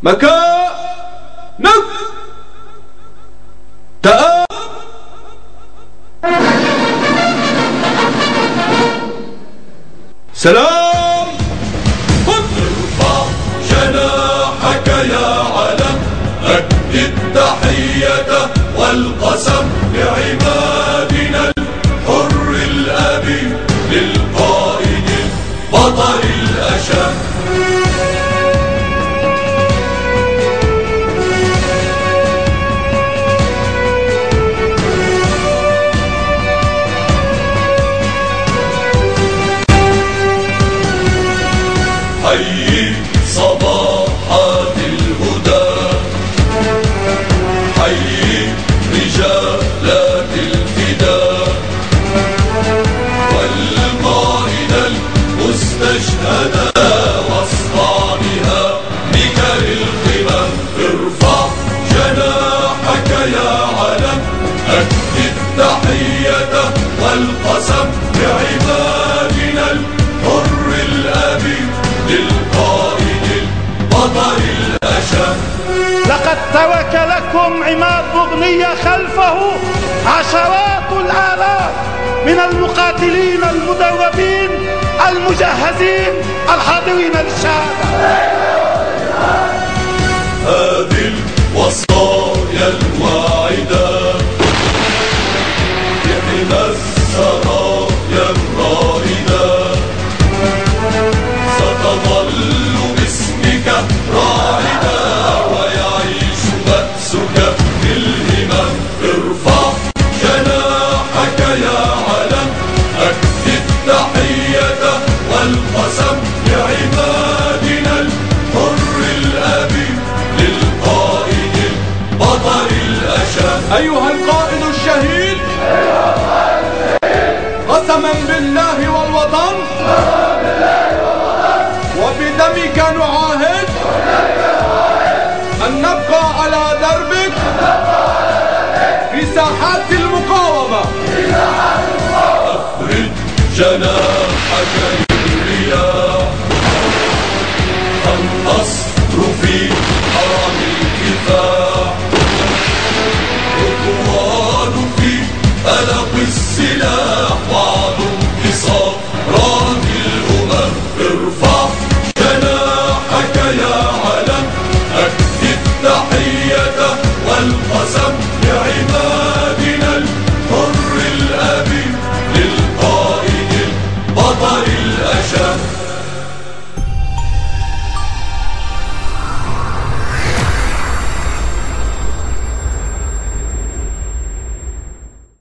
مكانك. سلام. ارفع جناحك يا علم، أد التحية والقسم لعمادنا الحر الأبي، للقائد البطل الأشم. حيي صباحات الهدى، حيي رجالات الفداء، والقائد المستشهد واصنع بهامك للقمم. ارفع جناحك يا علم، أد التحية والقسم لعبادنا الحر الأبي، للقائد البطل الأشم. لقد ترك لكم عماد بغنية خلفه عشرات الآلاف من المقاتلين المدربين المجهزين الحاضرين للشهادة. هذه الوصايا الواعدة بحمى السرايا الرائدة، ستظل باسمك راعدا ويعيش بأسك بالهمم. ارفع جناحك يا علم، أد التحية والقسم لعبادنا الحر الأبي، للقائد البطل الأشم. أيها القائد الشهيد، قسما بالله والوطن وبدمك نعاهد أن نبقى على دربك في ساحات المقاومة. أفرد جناحك